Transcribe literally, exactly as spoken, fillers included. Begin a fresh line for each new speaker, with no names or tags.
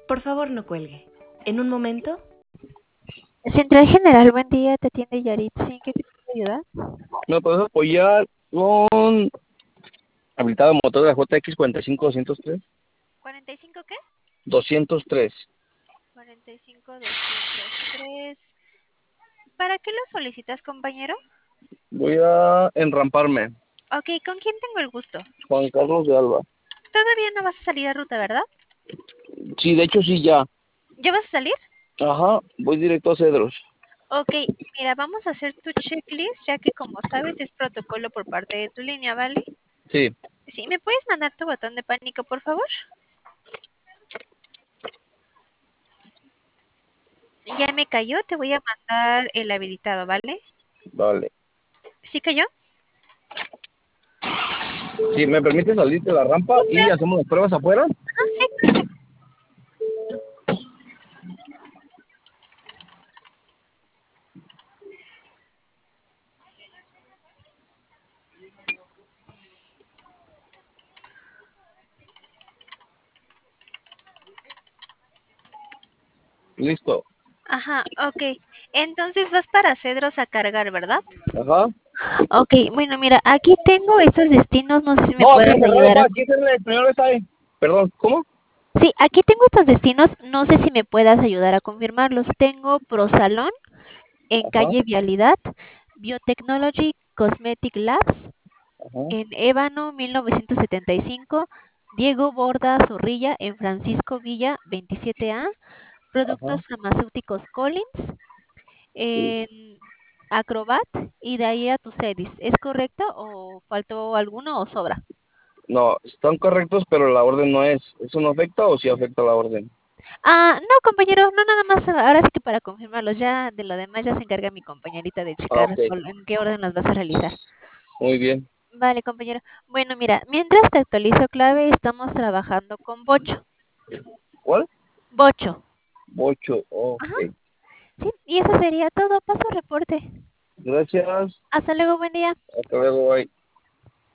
Por favor, no cuelgue. En un momento.
Central General, buen día, te atiende Yaritzi. ¿En qué te puedo ayudar?
¿Me puedes apoyar con habilitado motor de la J X cuarenta y cinco doscientos tres?
¿cuarenta y cinco qué?
doscientos tres.
cuarenta y cinco doscientos tres. ¿Para qué lo solicitas, compañero?
Voy a enramparme.
Ok, ¿con quién tengo el gusto?
Juan Carlos de Alba.
Todavía no vas a salir a ruta, ¿verdad?
Sí, de hecho sí, ya.
¿Ya vas a salir?
Ajá, voy directo a Cedros.
Ok, mira, vamos a hacer tu checklist, ya que como sabes es protocolo por parte de tu línea, ¿vale?
Sí.
Sí, ¿me puedes mandar tu botón de pánico, por favor? Ya me cayó, te voy a mandar el habilitado, ¿vale?
Vale.
¿Sí cayó?
Sí, ¿me permite salir de la rampa y hacemos las pruebas afuera?
Ah, sí.
Listo.
Ajá, ok. Entonces vas para Cedros a cargar, ¿verdad?
Ajá.
Ok, bueno, mira, aquí tengo estos destinos, no sé si me
No, aquí
puedas
cerrado,
ayudar
pa,
a...
aquí cerrado, el primero está ahí. Perdón, ¿cómo?
Sí, aquí tengo estos destinos, no sé si me puedas ayudar a confirmarlos. Tengo Prosalón en
Ajá,
calle Vialidad, Biotechnology Cosmetic Labs
ajá,
en Ébano mil novecientos setenta y cinco, Diego Borda Zorrilla en Francisco Villa veintisiete A,
ajá.
Productos Farmacéuticos Collins
Sí.
en Acrobat y de ahí a Tucedis. ¿Es correcto o faltó alguno o sobra?
No, están correctos, pero la orden no es. ¿Eso no afecta o sí afecta la orden?
Ah, no, compañero, no nada más, ahora sí que para confirmarlos, ya de lo demás ya se encarga mi compañerita de
Ah,
checar
ok.
cuál- en qué orden las vas a realizar.
Muy bien.
Vale, compañero. Bueno, mira, mientras te actualizo clave, estamos trabajando con Bocho.
¿Cuál?
Bocho.
Ocho.
Ajá,
Ok.
sí, y eso sería todo. Paso reporte.
Gracias.
Hasta luego, buen día.
Hasta luego, bye.